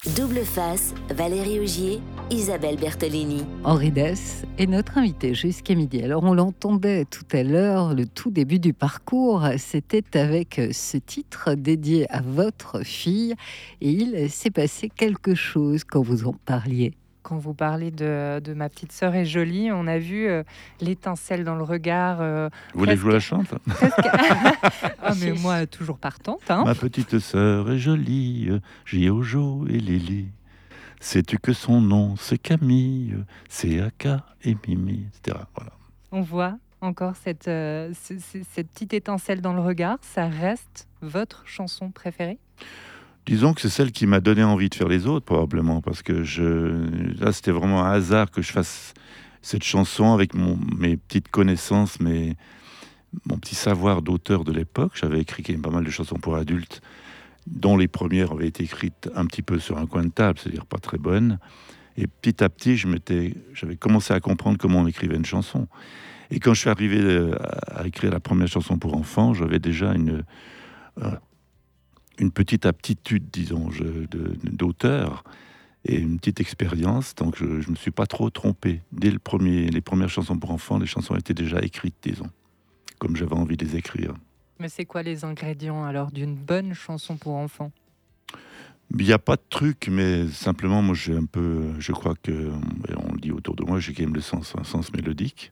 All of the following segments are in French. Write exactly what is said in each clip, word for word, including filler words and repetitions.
Double face, Valérie Augier, Isabelle Bertolini. Henri Dess est notre invité jusqu'à midi. Alors on l'entendait tout à l'heure, le tout début du parcours, c'était avec ce titre dédié à votre fille. Et il s'est passé quelque chose quand vous en parliez. Quand vous parlez de, de ma petite sœur est jolie, on a vu euh, l'étincelle dans le regard. Euh, vous voulez que je vous la presque... chante? presque... Ah, mais moi, toujours partante. Hein. Ma petite sœur est jolie, Giojo et Lily. Sais-tu que son nom, c'est Camille, c'est Aka et Mimi, et cetera. Voilà. On voit encore cette, euh, c- c- cette petite étincelle dans le regard. Ça reste votre chanson préférée? Disons que c'est celle qui m'a donné envie de faire les autres, probablement, parce que je... là, c'était vraiment un hasard que je fasse cette chanson avec mon... mes petites connaissances, mes... mon petit savoir d'auteur de l'époque. J'avais écrit quand même pas mal de chansons pour adultes, dont les premières avaient été écrites un petit peu sur un coin de table, c'est-à-dire pas très bonnes. Et petit à petit, je m'étais... j'avais commencé à comprendre comment on écrivait une chanson. Et quand je suis arrivé à écrire la première chanson pour enfants, j'avais déjà une... Euh, une petite aptitude, disons, je, de, d'auteur et une petite expérience, donc je ne me suis pas trop trompé. Dès le premier, les premières chansons pour enfants, les chansons étaient déjà écrites, disons, comme j'avais envie de les écrire. Mais c'est quoi les ingrédients alors d'une bonne chanson pour enfants? Il n'y a pas de truc, mais simplement, moi, j'ai un peu, je crois que, on le dit autour de moi, j'ai quand même le sens, un sens mélodique.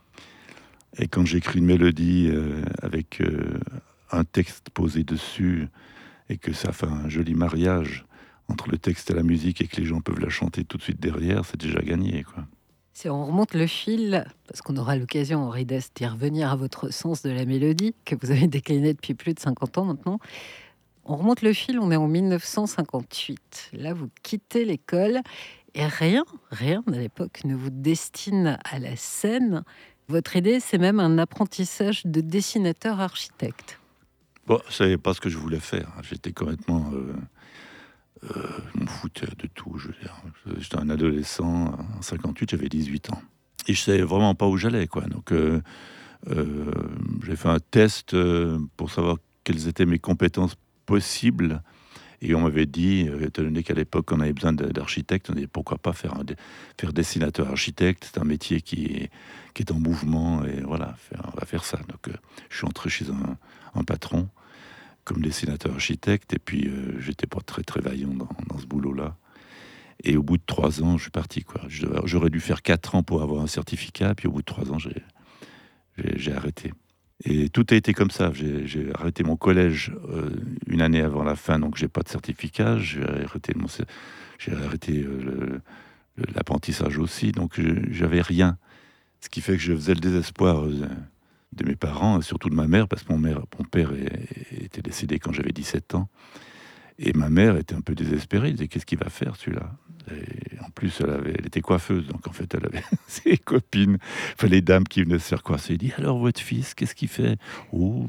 Et quand j'écris une mélodie euh, avec euh, un texte posé dessus, et que ça fait un joli mariage entre le texte et la musique et que les gens peuvent la chanter tout de suite derrière, c'est déjà gagné, quoi. Si on remonte le fil, parce qu'on aura l'occasion, Henri Dess, d'y revenir à votre sens de la mélodie, que vous avez décliné depuis plus de cinquante ans maintenant, on remonte le fil, on est en mille neuf cent cinquante-huit. Là, vous quittez l'école et rien, rien à l'époque ne vous destine à la scène. Votre idée, c'est même un apprentissage de dessinateur-architecte. Bon, je savais pas ce que je voulais faire. J'étais complètement... Euh, euh, je m'en foutais de tout, je veux dire. J'étais un adolescent, en cinquante-huit, j'avais dix-huit ans. Et je savais vraiment pas où j'allais, quoi. Donc, euh, euh, j'ai fait un test euh, pour savoir quelles étaient mes compétences possibles. Et on m'avait dit, euh, étant donné qu'à l'époque, on avait besoin d'architectes, on dit pourquoi pas faire, un, faire dessinateur-architecte. C'est un métier qui est, qui est en mouvement. Et voilà, faire, on va faire ça. Donc, euh, je suis entré chez un, un patron comme dessinateur-architecte. Et puis, euh, j'étais pas très, très vaillant dans, dans ce boulot-là. Et au bout de trois ans, je suis parti, quoi. J'aurais dû faire quatre ans pour avoir un certificat. Puis au bout de trois ans, j'ai, j'ai, j'ai arrêté. Et tout a été comme ça. J'ai, j'ai arrêté mon collège euh, une année avant la fin, donc j'ai pas de certificat. J'ai arrêté, mon, j'ai arrêté euh, le, le, l'apprentissage aussi, donc je, j'avais rien. Ce qui fait que je faisais le désespoir euh, de mes parents, et surtout de ma mère, parce que mon, mère, mon père est, était décédé quand j'avais dix-sept ans. Et ma mère était un peu désespérée. Elle disait, qu'est-ce qu'il va faire, celui-là? Et en plus, elle, avait, elle était coiffeuse, donc en fait, elle avait ses copines, enfin, les dames qui venaient se faire coiffer. Elle dit, alors, votre fils, qu'est-ce qu'il fait? Oh,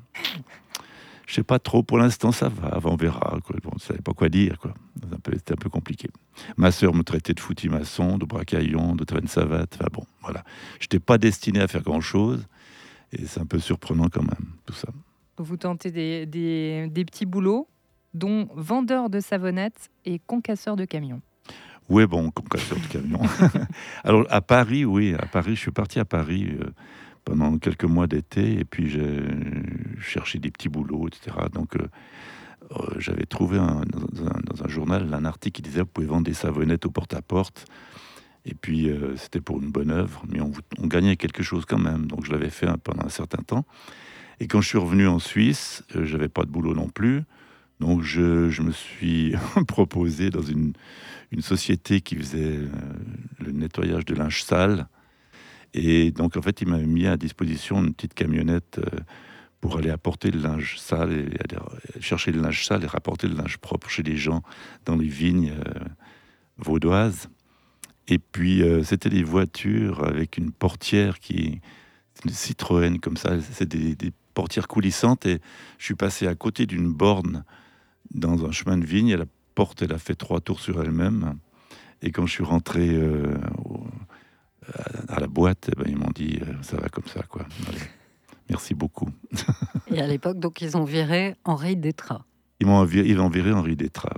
je sais pas trop, pour l'instant, ça va, on verra. Quoi. Bon, je ne savais pas quoi dire, quoi. C'était un peu, c'était un peu compliqué. Ma sœur me traitait de foutu-maçon, de bracaillon, de traîne-savate. Enfin bon, voilà. Je n'étais pas destiné à faire grand-chose, et c'est un peu surprenant quand même, tout ça. Vous tentez des, des, des petits boulots, dont vendeur de savonnettes et concasseur de camions. Oui, bon, concasseur de camions. Alors, à Paris, oui, à Paris, je suis parti à Paris euh, pendant quelques mois d'été, et puis j'ai cherché des petits boulots, et cetera. Donc, euh, euh, j'avais trouvé un, dans, un, dans un journal un article qui disait « Vous pouvez vendre des savonnettes au porte-à-porte ». Et puis, euh, c'était pour une bonne œuvre, mais on, on gagnait quelque chose quand même. Donc, je l'avais fait pendant un certain temps. Et quand je suis revenu en Suisse, euh, je n'avais pas de boulot non plus. Donc, je, je me suis proposé dans une, une société qui faisait euh, le nettoyage de linge sale. Et donc, en fait, il m'a mis à disposition une petite camionnette euh, pour aller apporter le linge sale, et aller chercher le linge sale et rapporter le linge propre chez les gens dans les vignes euh, vaudoises. Et puis, euh, c'était des voitures avec une portière qui... une Citroën, comme ça. C'est des, des portières coulissantes. Et je suis passé à côté d'une borne dans un chemin de vigne, et la porte, elle a fait trois tours sur elle-même. Et quand je suis rentré euh, au, à, à la boîte, eh ben, ils m'ont dit, euh, ça va comme ça, quoi. Allez, merci beaucoup. Et à l'époque, donc, ils ont viré Henri Détraz. Ils m'ont viré, ils ont viré Henri Détraz.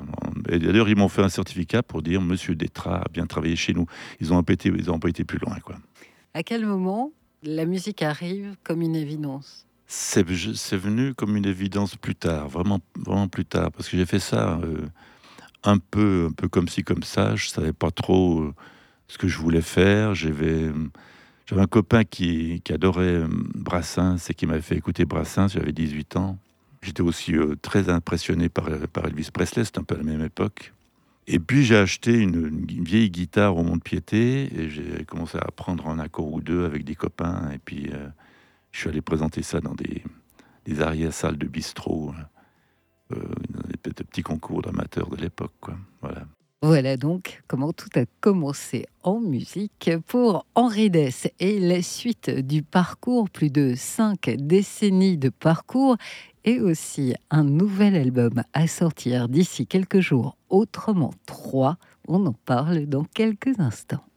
Et d'ailleurs, ils m'ont fait un certificat pour dire Monsieur Détrat a bien travaillé chez nous. Ils n'ont pas été, ils ont pas été plus loin, quoi. À quel moment la musique arrive comme une évidence? C'est, c'est venu comme une évidence plus tard, vraiment, vraiment plus tard, parce que j'ai fait ça euh, un peu, un peu comme ci, comme ça. Je savais pas trop euh, ce que je voulais faire. J'avais, j'avais un copain qui, qui adorait euh, Brassens et qui m'avait fait écouter Brassens. J'avais dix-huit ans. J'étais aussi euh, très impressionné par, par Elvis Presley, c'était un peu à la même époque. Et puis j'ai acheté une, une vieille guitare au Mont-de-Piété et j'ai commencé à apprendre un accord ou deux avec des copains. Et puis euh, je suis allé présenter ça dans des, des arrière-salles de bistrot, euh, dans des petits concours d'amateurs de l'époque, quoi. Voilà. Voilà donc comment tout a commencé en musique pour Henri Dess et la suite du parcours, plus de cinq décennies de parcours et aussi un nouvel album à sortir d'ici quelques jours, Autrement trois. On en parle dans quelques instants.